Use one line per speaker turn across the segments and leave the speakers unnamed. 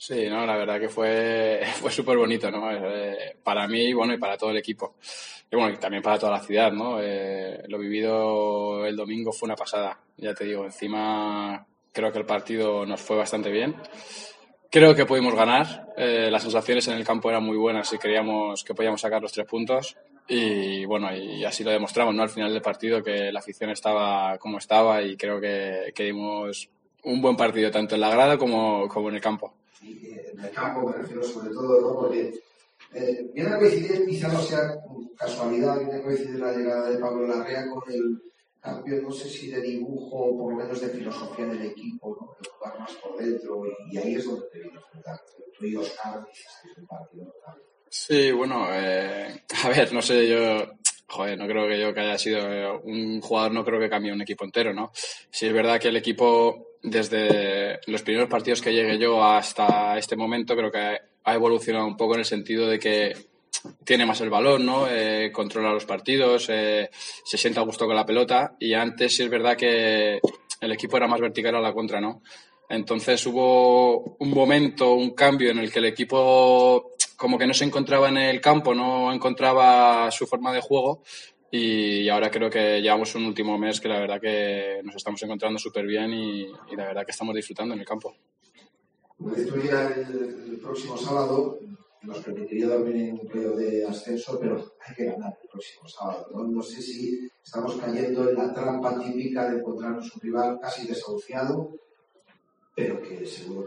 Sí, no, la verdad que fue, fue súper bonito, ¿no? Para mí, bueno, y para todo el equipo. Y bueno, y también para toda la ciudad, ¿no? Lo vivido el domingo fue una pasada, ya te digo. Encima, creo que el partido nos fue bastante bien. Creo que pudimos ganar. Las sensaciones en el campo eran muy buenas y creíamos que podíamos sacar los 3 puntos. Y bueno, y así lo demostramos, ¿no? Al final del partido que la afición estaba como estaba y creo que dimos un buen partido tanto en la grada como en el campo.
Y en el campo me refiero sobre todo, ¿no? Porque viene a coincidir, quizá no sea casualidad, viene a coincidir la llegada de Pablo Larrea con el cambio, no sé si de dibujo o por lo menos de filosofía del equipo, ¿no? De jugar más por dentro, y ahí es donde te vino a enfrentar. Tú y Oscar hicisteis un partido notable.
Sí, bueno, a ver, no sé, joder, no creo que haya sido un jugador, no creo que cambie un equipo entero, ¿no? Sí es verdad que el equipo, desde los primeros partidos que llegué yo hasta este momento, creo que ha evolucionado un poco en el sentido de que tiene más el balón, ¿no? Controla los partidos, se siente a gusto con la pelota y antes sí es verdad que el equipo era más vertical a la contra, ¿no? Entonces hubo un momento, un cambio en el que el equipo como que no se encontraba en el campo, no encontraba su forma de juego y ahora creo que llevamos un último mes que la verdad que nos estamos encontrando súper bien y la verdad que estamos disfrutando en el campo.
Una victoria el próximo sábado nos permitiría dormir en un periodo de ascenso, pero hay que ganar el próximo sábado, ¿no? No sé si estamos cayendo en la trampa típica de encontrarnos un rival casi desahuciado, pero que seguro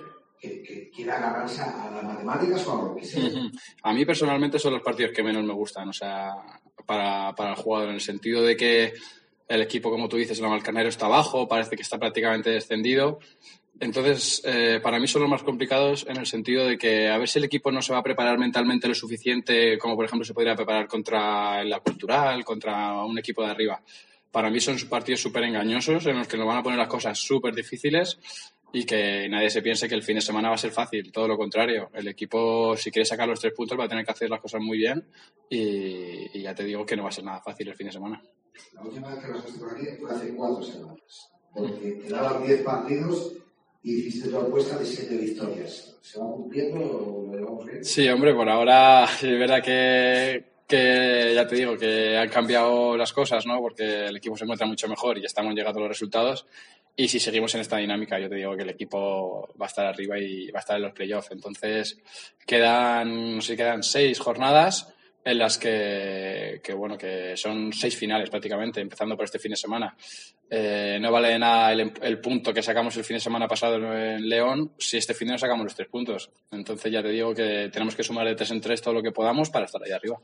que quiera agarrarse a las matemáticas o a lo que sea.
A mí personalmente son los partidos que menos me gustan, o sea, para el jugador, en el sentido de que el equipo, como tú dices, el Navalcarnero está abajo, parece que está prácticamente descendido. Entonces, para mí son los más complicados en el sentido de que a ver si el equipo no se va a preparar mentalmente lo suficiente, como por ejemplo se podría preparar contra la Cultural, contra un equipo de arriba. Para mí son partidos súper engañosos en los que nos van a poner las cosas súper difíciles y que nadie se piense que el fin de semana va a ser fácil, todo lo contrario. El equipo, si quiere sacar los 3 puntos, va a tener que hacer las cosas muy bien y ya te digo que no va a ser nada fácil el fin de semana.
La última vez que nos has por aquí fue hace 4 semanas, porque quedaban 10 partidos y hiciste tu apuesta de 7 victorias. ¿Se va cumpliendo o lo llevamos bien?
Sí, hombre, por ahora es verdad que ya te digo que han cambiado las cosas, ¿no? Porque el equipo se encuentra mucho mejor y estamos llegando a los resultados. Y si seguimos en esta dinámica, yo te digo que el equipo va a estar arriba y va a estar en los playoffs. Entonces, no sé si quedan 6 jornadas en las bueno, que son 6 finales prácticamente, empezando por este fin de semana. No vale de nada el punto que sacamos el fin de semana pasado en León si este fin de no sacamos los 3 puntos. Entonces ya te digo que tenemos que sumar de 3 en 3 todo lo que podamos para estar ahí arriba.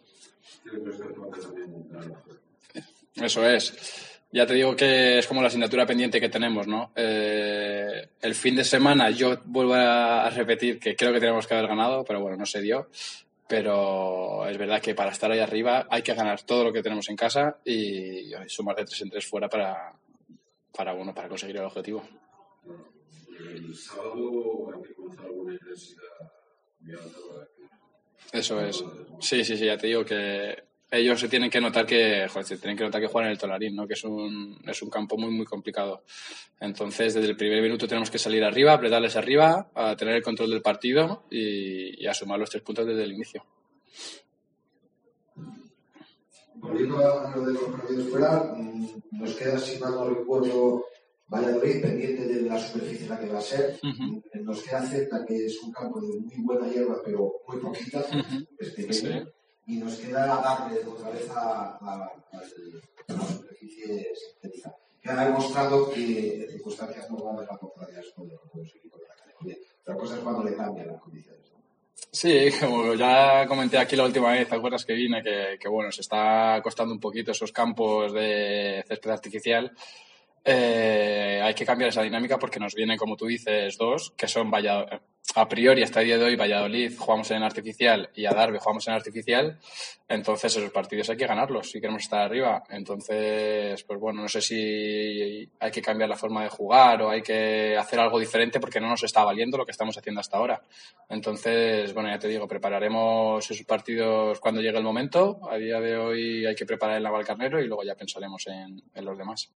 Eso es. Ya te digo que es como la asignatura pendiente que tenemos, ¿no? El fin de semana yo vuelvo a repetir que creo que tenemos que haber ganado, pero bueno, no se dio. Pero es verdad que para estar ahí arriba hay que ganar todo lo que tenemos en casa y sumar de 3 en 3 fuera para conseguir el objetivo.
El sábado hay que comenzar alguna intensidad muy alta para que...
Eso es. Sí, ya te digo que ellos se tienen que notar que juegan en el Tolarín, ¿no? Que es un campo muy, muy complicado. Entonces, desde el primer minuto tenemos que salir arriba, apretarles arriba, a tener el control del partido y a sumar los 3 puntos desde el inicio.
Volviendo a lo de los partidos fuera, nos queda, si mal no recuerdo, Valladolid pendiente de la superficie en la que va a ser. Nos queda Celta, que es un campo de muy buena hierba, pero muy poquita, es pequeño. Sí. Y nos queda darle otra vez a la superficie sintética. Que ha demostrado que en circunstancias normales la contraria es cuando los equipos de la categoría. Otra cosa es cuando le cambian las condiciones.
Sí, como ya comenté aquí la última vez, ¿te acuerdas que vine? Que bueno, se está costando un poquito esos campos de césped artificial. Hay que cambiar esa dinámica porque nos vienen, como tú dices, 2, que son a priori hasta el día de hoy Valladolid jugamos en artificial y Adarve jugamos en artificial. Entonces esos partidos hay que ganarlos si queremos estar arriba. Entonces, pues bueno, no sé si hay que cambiar la forma de jugar o hay que hacer algo diferente porque no nos está valiendo lo que estamos haciendo hasta ahora. Entonces, bueno, ya te digo, prepararemos esos partidos cuando llegue el momento. A día de hoy hay que preparar el Navalcarnero y luego ya pensaremos en los demás.